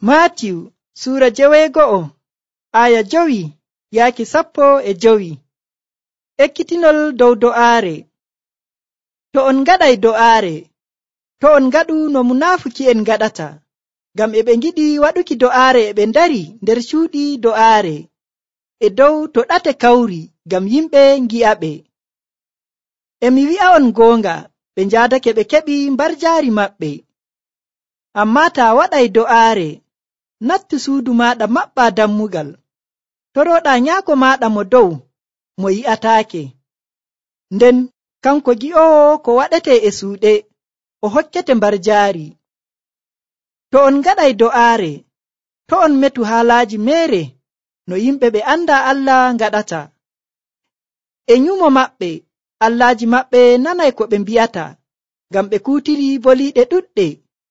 Matiw sura 9 aya 5 yaaki 15. Ekkitinol dow do'aare. To on ngaɗay do'aare, to on ngaɗu no munaafuki'en ngaɗata, ngam e ɓe ngiɗi waɗuki do'aare e ɓe ndari nder cuuɗi do'aare e dow to ɗate kawri ngam yimɓe ngi'aɓe. Mi wi'a on goonga, ɓe njaadake ɓe keɓi mbarjaari maɓɓe. Ammaa taa waɗay do'aare, nattu suudu maaɗa maɓɓa dammugal, toroɗa nyaako maaɗa mo dow mo yi'ataake. Nden kanko gi'owo ko waɗete e suuɗe, o hokkete mbarjaari. To on ngaɗay do'aare, to on metu haalaaji meere no yimɓe ɓe anda Allah ngaɗata. E nyumo maɓɓe, allaaji maɓɓe nanay ko ɓe mbi'ata, ngam ɓe kuutiri boliiɗe ɗuɗɗe.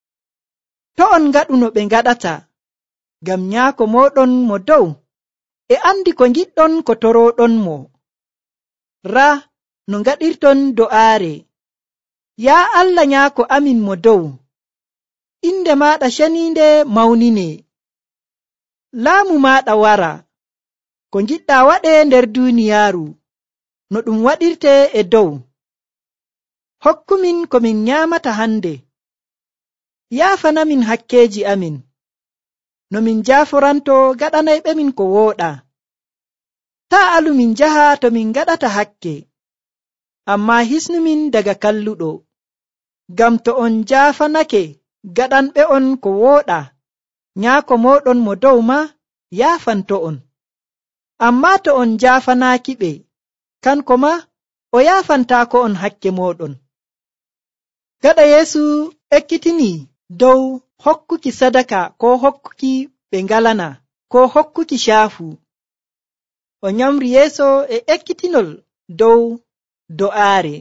To on ngaɗu no ɓe ngaɗata, ngam nyaako moɗon mo dow e andi ko ngiɗɗon ko toroɗon mo. Raa no ngaɗirton do'aare. Yaa Allah nyaako amin mo dow, inde maaɗa ceniinde mawnine. Laamu maaɗa wara, ko ngiɗɗa waɗe nder duuniyaaru, no ɗum waɗirte e dow. Hokkumin ko min nyaamata hande. Yaafanamin hakkeeji amin, no min jaaforanto gaɗanayɓe min ko wooɗa. Taa alu min njaha to min gaɗata hakke, ammaa hisnumin daga kalluɗo. Ngam to on jaafanake gaɗanɓe on ko wooɗa, nyaako moɗon mo dow ma yaafanto on. Ammaa to on jaafanaaki ɓe, kanko ma o yaafantaako on hakke moɗon. Gaɗa Yeesu ekkitini dow hokkuki sadaka ko hokkuki ɓe ngalana ko hokkuki caafu. O nyamri yeeso e ekkitinol dow do'aare.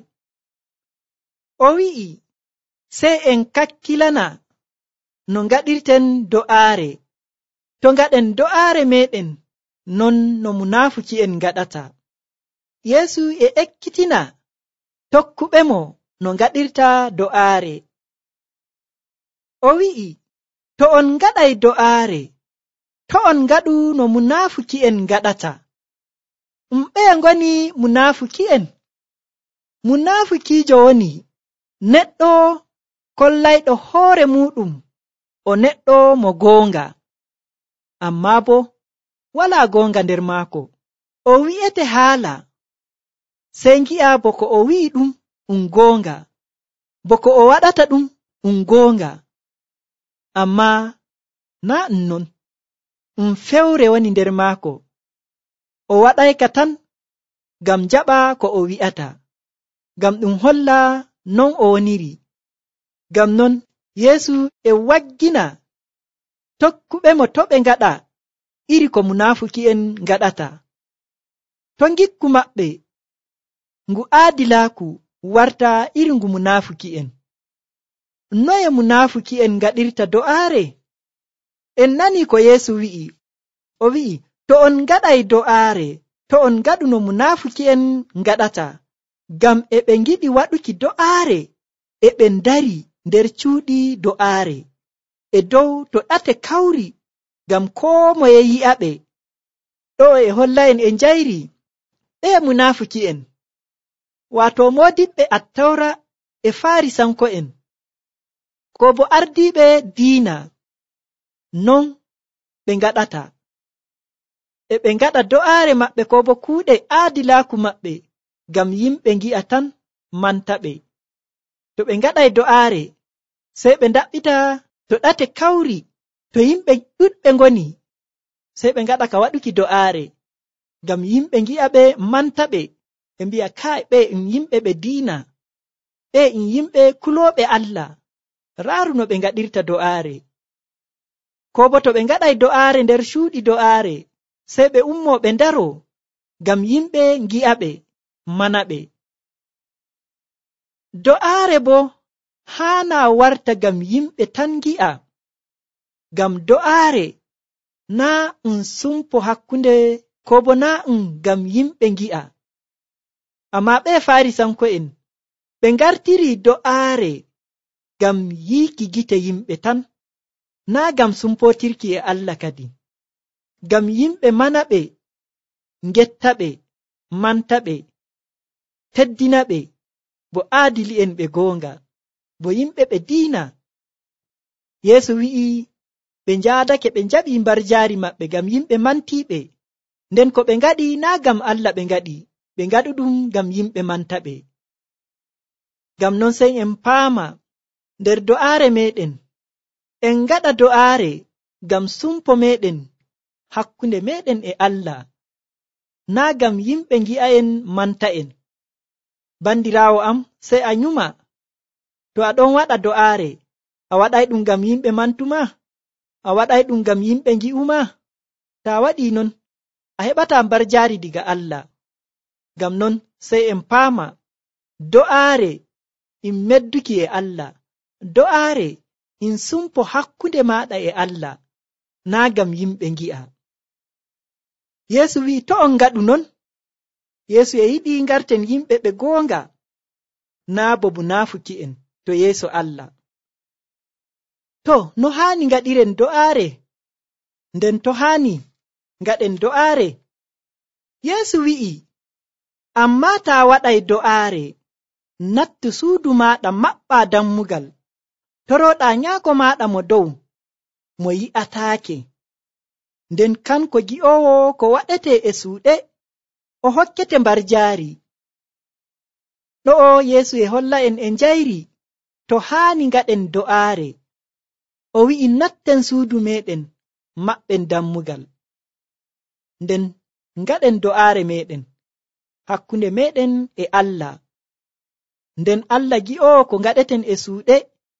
O wi'i, sey en kakkilana no ngaɗirten do'aare. To ngaɗen do'aare meɗen non no munaafuki'en ngaɗata. Yeesu e ekkitina tokkuɓe mo no ngaɗirta do'aare. O wi'i, to on ngaɗay do'aare, to on ngaɗu no munaafuki'en ngaɗata. Ɓeye ngoni munaafuki'en? Munaafukiijo woni neɗɗo kollayɗo hoore muɗum o neɗɗo mo goonga, ammaa bo walaa goonga nder maako. O wi'ete haala, sey ngi'a bo ko o wi'i ɗum goonga, bo ko o waɗata ɗum goonga. Ammaa naa non, fewre woni nder maako. O waɗayka tan ngam jaɓa ko o wi'ata, ngam ɗum holla non o woniri. Ngam non Yeesu e waggina tokkuɓe mo to ɓe ngaɗa iri ko munaafuki'en ngaɗata. To ngikku maɓɓe ngu aadilaaku warta iri ngu munaafuki'en. Noye munaafuki'en ngaɗirta do'aare? En nani ko Yeesu wi'i. O wi'i, to on ngaɗay do'aare, to on ngaɗu no munaafuki'en ngaɗata, ngam e ɓe ngiɗi waɗuki do'aare e ɓe ndari nder cuuɗi do'aare e dow to ɗate kawri ngam koo moye yi'aɓe. Ɗo e holla en e njayri ɓe munaafuki'en, waato moodiɓɓe attawra e Faarisanko'en, ko bo ardiiɓe diina. Non ɓe ngaɗata. E ɓe ngaɗa do'aare maɓɓe ko bo kuuɗe aadilaaku maɓɓe ngam yimɓe ngi'a tan manta ɓe. To ɓe ngaɗay do'aare, sey ɓe ndaɓɓita to ɗate kawri, to yimɓe ɗuɗɓe ngoni, sey ɓe ngaɗa ka waɗuki do'aare ngam yimɓe ngi'a ɓe manta ɓe, ɓe mbi'a kai ɓe yimɓe ɓe diina, ɓe yimɓe kulooɓe Allah. Raaru no ɓe ngaɗirta do'aare. Ko bo to ɓe ngaɗay do'aare nder cuuɗi do'aare, sey ɓe ummo ɓe ndaro ngam yimɓe ngi'a ɓe mana ɓe. Do'aare bo haana warta ngam yimɓe tan ngi'a, ngam do'aare naa sumpo hakkunde ko bo naa ngam yimɓe ngi'a. Ammaa ɓe Faarisanko'en ɓe ngartiri do'aare ngam yiiki gite yimɓe tan. naa gam sumpotirki e Allah kadi, gam yimɓe mana ɓe, ngetta ɓe, manta ɓe, teddina ɓe, bo aadili'en ɓe goonga, bo yimɓe ɓe diina. Yeesu wi'i ɓe njaadake ɓe njaɓi mbarjaari maɓɓe gam yimɓe mantiiɓe, nden ko ɓe ngaɗi naa gam Allah ɓe ngaɗi, ɓe ngaɗu ɗum gam yimɓe manta ɓe. Gam non sey en paama nder do'aare meɗen, en ngaɗa do'aare gam sumpo meɗen hakkunde meɗen e Allah, naa gam yimɓe ngi'a'en manta en. Bandiraawo am, sey a nyuma, to a ɗon waɗa do'aare, a waɗay ɗum gam yimɓe mantuma, a waɗay ɗum gam yimɓe ngi'uma. Ta waɗi non, a heɓata mbarjaari diga Allah. Gam non sey en paama do'aare in medduki e Allah, do'aare in sumpo hakkunde maɗa e Allah, naa gam yimɓe ngi'a. Yeesu wi'i to on ngaɗu non, Yeesu e yiɗi ngarten yimɓe ɓe goonga, naa bo munaafuki en to yeeso Allah. To no haani ngaɗiren do'aare, nden to haani ngaɗen do'aare? Yeesu wi'i, amma ta waɗay do'aare, nattu suudu maɗa maɓɓa dammugal, toroɗa nyaako maɗa mo dow, mo yi'ataake. Nden kanko gi'owo ko waɗete e suuɗe, o hokkete mbarjaari. Ɗo'o Yeesu e holla en e njayri to haani ngaɗen do'aare. O wi'i natten suudu meɗen maɓɓen dammugal, nden ngaɗen do'aare meɗen hakkunde meɗen e Allah. Nden Allah gi'owo ko ngaɗeten e suuɗe,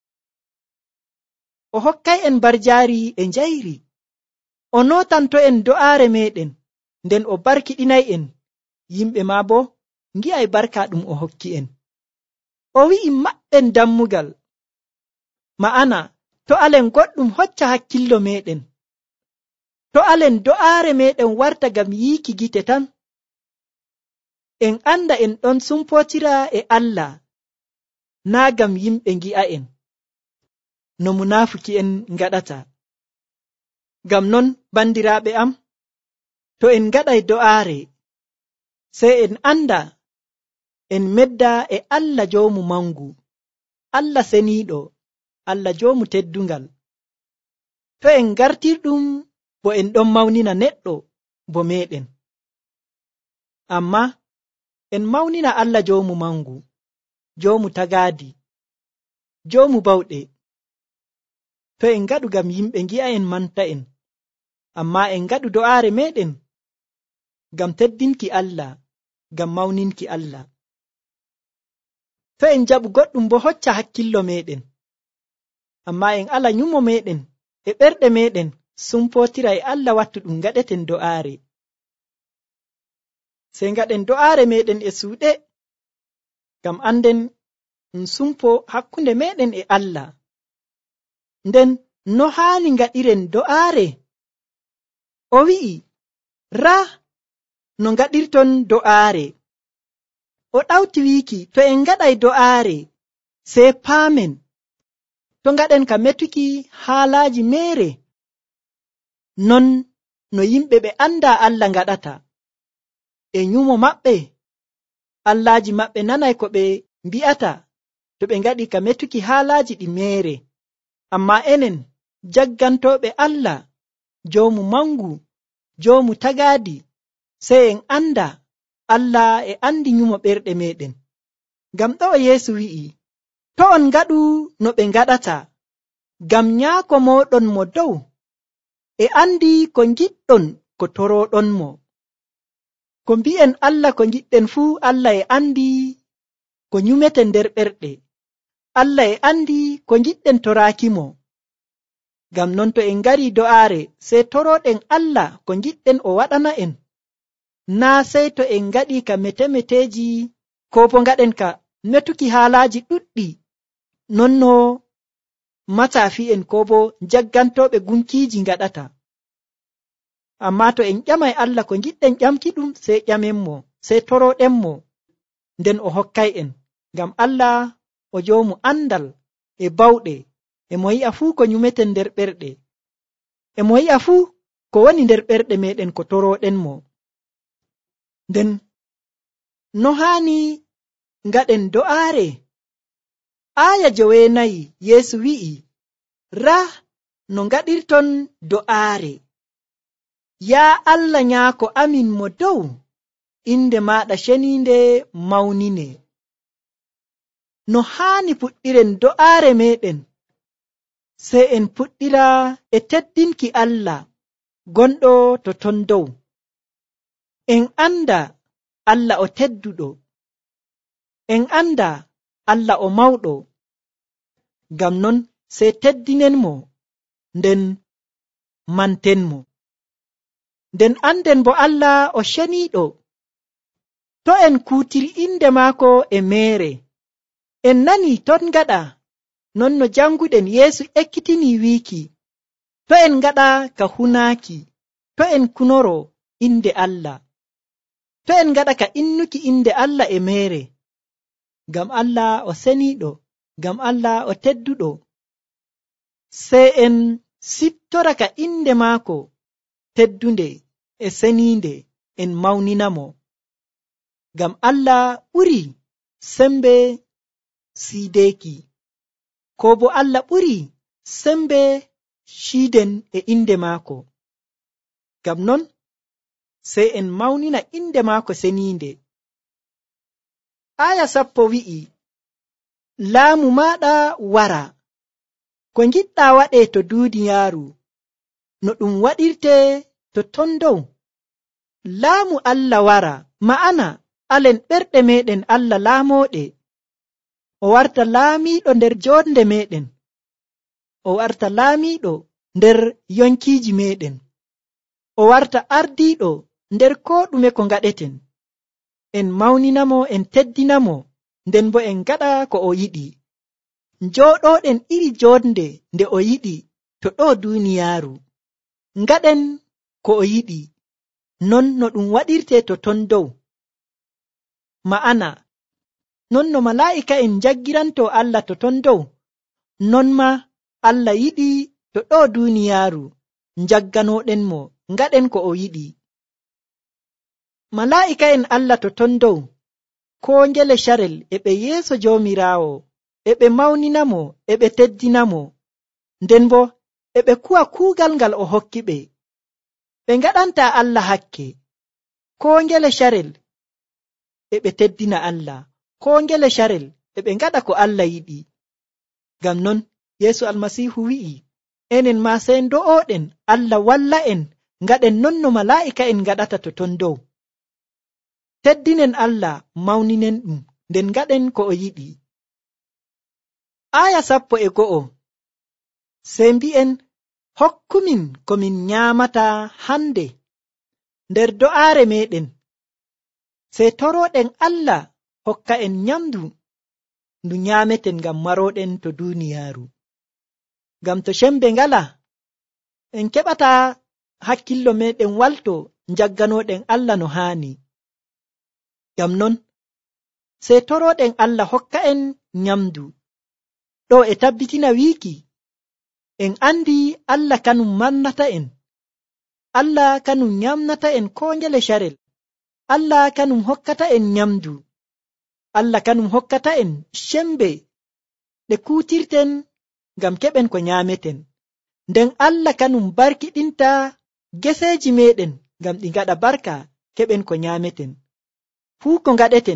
o hokkay en mbarjaari e njayri. O notanto en do'aare meɗen, nden o barkiɗinay en, yimɓe ma bo ngi'ay barka ɗum o hokki en. O wi'i maɓɓen dammugal, ma'ana to alen goɗɗum hocca hakkillo meɗen, to alen do'aare meɗen warta gam yiiki gite tan, en anda en ɗon sumpotira e Allah, naa gam yimɓe ngi'a en, no munaafuki en ngaɗata. Gam non bandiraaɓe am, to en ngaɗay do'aare, sey en anda en medda e Allah joomu mangu, Allah seniiɗo, Allah joomu teddungal. To en ngartirɗum bo en ɗon mawnina neɗɗo bo meɗen, amma en mawnina Allah joomu mangu, joomu tagaadi, joomu bawɗe. To en ngaɗu gam yimɓe ngi'a en manta en, amma en ngaɗu do'aare meɗen gam teddinki Allah, gam mawninki Allah. To en jaɓu goɗɗum bo hocca hakkillo meɗen, amma en ala nyumo meɗen e ɓerɗe meɗen sumpotira e Allah wattu ɗum ngaɗeten do'aare. Sey ngaɗen do'aare meɗen e suuɗe, gam anden ɗum sumpo hakkunde meɗen e Allah. Nden no haani ngaɗiren do'aare? O wi'i, raa no ngaɗirton do'aare. O ɗawti wiiki to en ngaɗay do'aare, sey paamen to ngaɗen ka metuki haalaaji meere, non no yimɓe ɓe anda Allah ngaɗata. E nyumo maɓɓe, Allahji maɓɓe nanay ko ɓe mbi'ata to ɓe ngaɗi ka metuki haalaaji ɗi meere. Amma enen jaggantoɓe Allah, joomu mangu, joomu tagaadi, sey en anda Allah e andi nyumo ɓerɗe meɗen. Gam ɗo Yeesu wi'i, to on ngaɗu no ɓe ngaɗata, gam nyaako moɗon mo dow e andi ko ngiɗɗon ko toroɗon mo. Ko mbi'en Allah ko ngiɗɗen fuu, Allah e andi ko nyumeten nder ɓerɗe, Allah e andi ko ngiɗɗen toraaki mo. Gam non to en ngari do'aare, sey toroɗen Allah ko ngiɗɗen o waɗana en, naa sey to en ngaɗi ka metemeteji, ko bo ngaɗen ka metuki haalaaji ɗuɗɗi, non no matsafi'en ko bo jaggantoɓe gunkiiji ngaɗata. Amma to en ƴamay Allah ko ngiɗɗen ƴamki ɗum, sey ƴamen mo, sey toroɗen mo, nden o hokkay en. Ngam Allah o joomu andal e bawɗe, e mo yi'a fuu ko nyumeten nder ɓerɗe. e mo yi'a fuu ko woni nder ɓerɗe meɗen ko toroɗen mo. Nden no haani ngaɗen do'aare. Aya 9 Yeesu wi'i, raa no ngaɗirton do'aare. Yaa Allah nyaako amin mo dow, inde maɗa ceniinde mawnine. No haani puɗɗiren do'aare meɗen, sey en puɗɗira e teddinki Allah gonɗo to ton dow. En anda Allah o tedduɗo, en anda Allah o mawɗo. Ngam non sey teddinen mo, nden manten mo. Nden anden bo Allah o ceniiɗo. To en kuutiri inde maako e meere, en nani ton ngaɗa non no janguɗen Yeesu ekkitini wiiki, to en ngaɗa ka hunaaki, to en kunoro inde Allah, to en ngaɗa ka innuki inde Allah e meere. Ngam Allah o seniiɗo, ngam Allah o tedduɗo. Sey en siptora ka inde maako teddunde e seniinde, en mawninamo. Ngam Allah ɓuri sembe siideeki, ko bo Allah ɓuri sembe ciiden e inde maako. Ngam non sey en mawnina inde maako seniinde. Aya 10 wi'i, laamu maɗa wara, ko ngiɗɗa waɗe to duuniyaaru no ɗum waɗirte to ton dow. Laamu Allah wara, ma'ana alen ɓerɗe meɗen Allah laamoɗe. O warta laamiiɗo nder jonde meɗen, o warta laamiiɗo nder yonkiiji meɗen, o warta ardiiɗo nder ko ɗume ko ngaɗeten. En mawninamo, en teddinamo, nden bo en ngaɗa ko o yiɗi. Njooɗoɗen iri jonde nde o yiɗi to ɗo duuniyaaru. Ngaɗen ko o yiɗi, non no ɗum waɗirte to ton dow. Ma'ana, non no malaa'ika'en jaggiranto Allah to ton dow, non ma Allah yiɗi to ɗo duuniyaaru jagganoɗen mo, ngaɗen ko o yiɗi. Malaa'ika'en Allah to ton dow, ko ngele carel e ɓe yeeso Joomiraawo, e ɓe mawninamo, e ɓe teddinamo, nden bo e ɓe kuwa kuugal ngal o hokki ɓe. Ɓe ngaɗanta Allah hakke, ko ngele carel e ɓe teddina Allah, ko ngele carel e ɓe ngaɗa ko Allah yiɗi. Ngam non Yeesu Almasiihu wi'i, enen ma sey ndo'oɗen Allah walla en ngaɗen non no malaa'ika'en ngaɗata to ton dow. Teddinen Allah, mawninen ɗum, nden ngaɗen ko o yiɗi. Aya 11 sey mbi'en, hokkumin ko min nyaamata hande. Nder do'aare meɗen sey toroɗen Allah hokka en nyamdu ndu nyaameten, ngam maroɗen to duuniyaaru. Ngam to cembe ngala, en keɓata hakkillo meɗen walto jagganoɗen Allah no haani. Ngam non sey toroɗen Allah hokka en nyamdu. Ɗo e tabbitina wiiki, en andi Allah kanum mannata en, Allah kanum nyamnata en ko ngele carel, Allah kanum hokkata en nyamdu, Allah kanum hokkata en cembe ɗe kuutirten ngam keɓen ko nyaameten. Nden Allah kanum barkiɗinta geseeji meɗen ngam ɗi ngaɗa barka, keɓen ko nyaameten. Fuu ko ngaɗeten,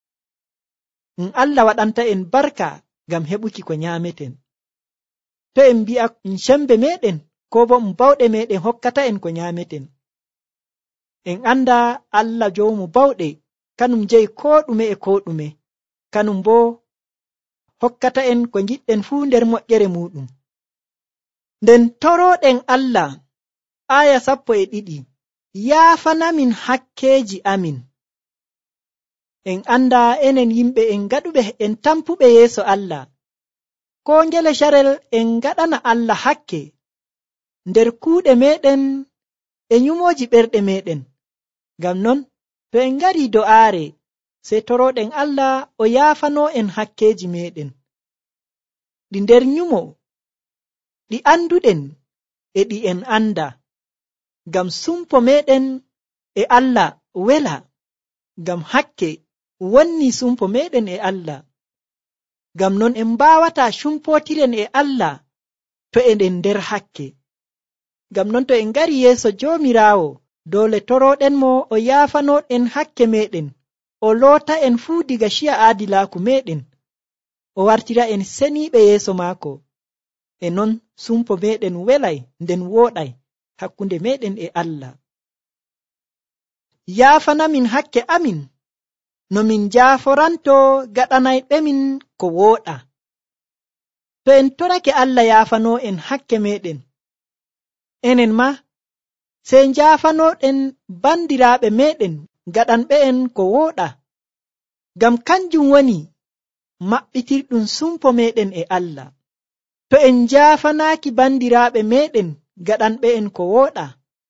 Allah waɗanta en barka ngam heɓuki ko nyaameten. To en mbi'a cembe meɗen ko bo bawɗe meɗen hokkata en ko nyaameten, en anda Allah joomu bawɗe kanum jeyi ko ɗume e ko ɗume, kanum bo hokkata en ko ngiɗɗen fuu nder moƴƴere muɗum. Nden toroɗen Allah, aya 12, yaafanamin hakkeji amin. En anda enen yimɓe en gaɗuɓe en tampuɓe yeeso Allah, ko ngele carel en gaɗana Allah hakke nder kuuɗe meɗen e nyumoji ɓerɗe meɗen. Ngam non to en ngari do'aare, sey toroɗen Allah o yaafano en hakkeji meɗen ɗi nder nyumo, ɗi anduɗen, e ɗi en anda, ngam sumpo meɗen e Allah wela, ngam hakke wonni sumpo meɗen e Allah. Ngam non en mbawata sumpotiren e Allah to eɗen nder hakke. Ngam non to en ngari yeeso Joomiraawo, dole toroɗen mo o yaafano en hakke meɗen, o loota en fuu diga shiya aadilaaku meɗen, o wartira en seniiɓe yeeso maako. E non sumpo meɗen welay nden wooɗay hakkunde meɗen e Allah. Yaafanamin hakke amin no min jaaforanto gaɗanayɓemin ko wooɗa. To en torake Allah yaafano en hakke meɗen, enen ma sey jaafanoɗen bandiraaɓe meɗen gaɗanɓe en ko wooɗa, ngam kanjum woni maɓɓitirɗum sumpo meɗen e Allah. To en jaafanaaki bandiraaɓe meɗen gaɗanɓe en ko wooɗa,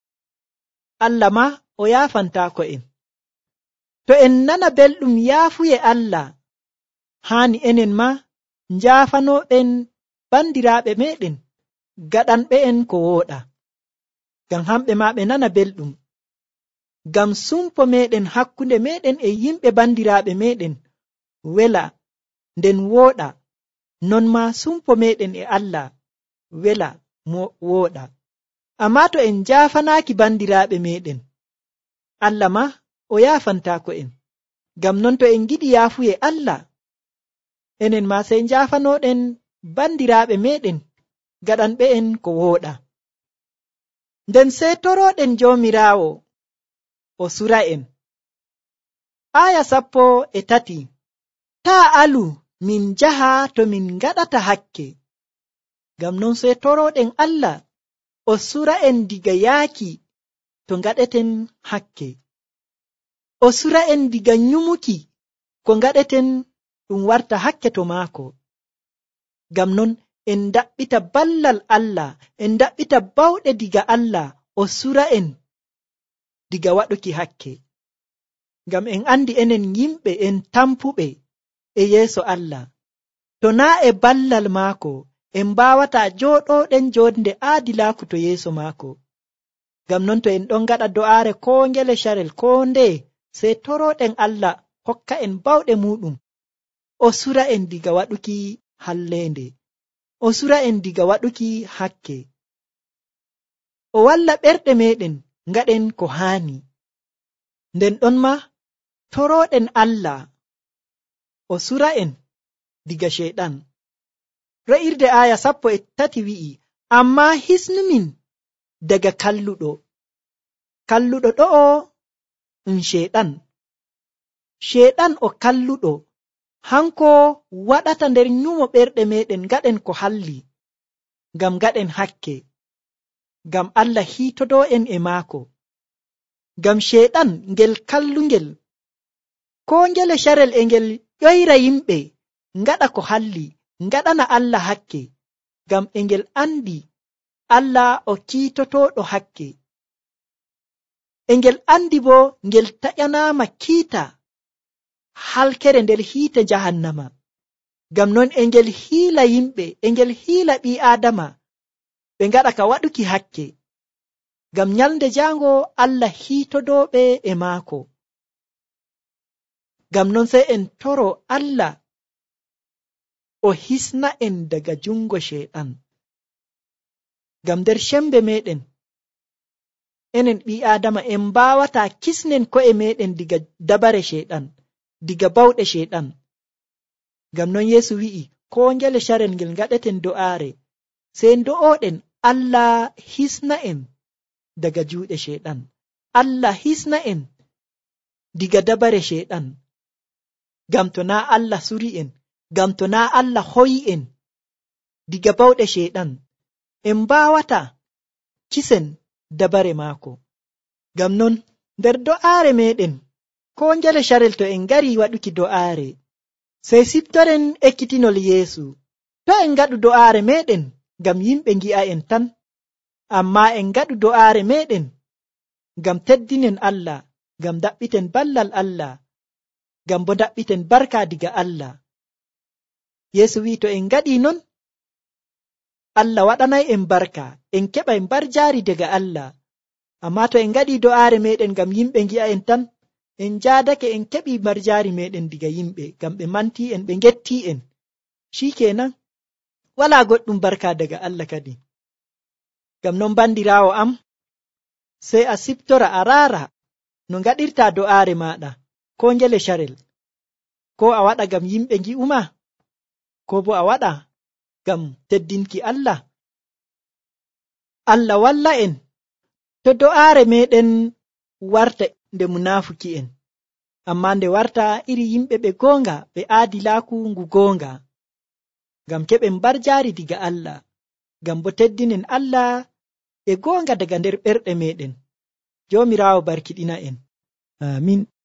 Allah ma o yaafantaako en. To en nana belɗum yaafuye Allah, haani enen ma jaafanoɗen bandiraaɓe meɗen gaɗanɓe en ko wooɗa, ngam hamɓe ma ɓe nana belɗum. Ngam sumpo meɗen hakkunde meɗen e yimɓe bandiraaɓe meɗen wela nden wooɗa, non ma sumpo meɗen e Allah wela wooɗa. Amma to en jaafanaaki bandiraaɓe meɗen, Allah ma o yaafantaako en. Ngam non to en giɗi yaafuye Allah, enen ma sey jaafanoɗen bandiraaɓe meɗen gaɗanɓe en ko wooɗa. Nden sey toroɗen Joomiraawo o sura en. Aya 13. Taa alu min jaha to min gaɗata hakke. Ngam non sey toroɗen Allah o sura en diga yaaki to gaɗeten hakke. O sura en diga nyumuki ko gaɗeten ɗum warta hakke to maako. Ngam non en daɓɓita ballal Allah, en daɓɓita bawɗe diga Allah, o sura en diga waɗuki hakke. Ngam en andi enen yimɓe en tampuɓe e yeeso Allah. To naa e ballal maako, en mbawata jooɗoɗen jonde aadilaaku to yeeso maako. Ngam non to en ɗon gaɗa do'aare ko ngele sharel ko nde, sey toroɗen Allah hokka en bawɗe muɗum, o sura en diga waɗuki hallende, o sura en diga waɗuki hakke. O walla ɓerɗe meɗen ngaɗen ko haani. Nden ɗon ma toroɗen Allah o sura en diga sheyɗan. Re'irde aya 13 wi'i, amma hisnumin daga kalluɗo. Kalluɗo ɗo'o sheyɗan. Sheyɗan o kalluɗo, hanko waɗata nder nyumo ɓerɗe meɗen gaɗen ko halli, ngam gaɗen hakke, ngam Allah hiitodo en e maako. Ngam sheyɗan ngel kallungel, ko ngele sharel e ngel ƴoyra yimɓe ngaɗa ko halli, ngaɗana Allah hakke, ngam e ngel andi Allah o kiitotoɗo hakke. E ngel andi bo ngel taƴanama kiita halkere nder hiite jahannama. Ngam non e ngel hiila yimɓe, e ngel hiila ɓi Adama ɓe ngaɗa ka waɗuki hakke, ngam nyalde jango Allah hiitodoɓe e maako. Ngam non sey en toro Allah o hisna en daga jungo sheyɗan. Ngam nder shembe meɗen enen ɓi Adama en mbawata kisnen ko'e meɗen diga dabare sheyɗan, diga bawɗe sheyɗan. Ngam non Yeesu wi'i, ko ngele sharel ngel ngaɗeten do'aare, sey do'oɗen Allah hisna en daga juuɗe sheyɗan, Allah hisna en diga dabare sheyɗan. Ngam to na Allah suri en, ngam to na Allah hoyi en diga bawɗe sheyɗan, en mbawata kisen dabare maako. Ngam non nder do'aare meɗen, ko ngele sharel to en ngari waɗuki do'aare, sey siftoren ekkitinol Yeesu. To en ngaɗu do'aare meɗen ngam yimɓe ngi'a en tan, amma en ngaɗu do'aare meɗen ngam teddinen Allah, ngam daɓɓiten ballal Allah, ngam bo daɓɓiten barka diga Allah. Yeesu wi'i to en ngaɗi non, Allah waɗanay en barka, en keɓay mbarjaari daga Allah. Amma to en ngaɗi do'aare meɗen ngam yimɓe ngi'a en tan, en jaadake en keɓi mbarjaari meɗen diga yimɓe, ngam ɓe manti en, ɓe ngetti en. Shikenan, wala goɗɗum barka daga Allah kadi. Ngam non bandiraawo am, sai a siftora a raara no ngaɗirta do'aare maɗa, ko ngele sharel, ko a waɗa ngam yimɓe ngi'uma, ko bo a waɗa ngam teddinki Allah. Allah walla en to do'aare meɗen warta nde munafuki en, amma nde warta iri yimɓe ɓe goonga, ɓe aadilaaku ngu goonga, ngam keɓen mbarjaari diga Allah, ngam bo teddinen Allah e goonga daga nder ɓerɗe meɗen. Joomiraawo barkiɗina en. Amin.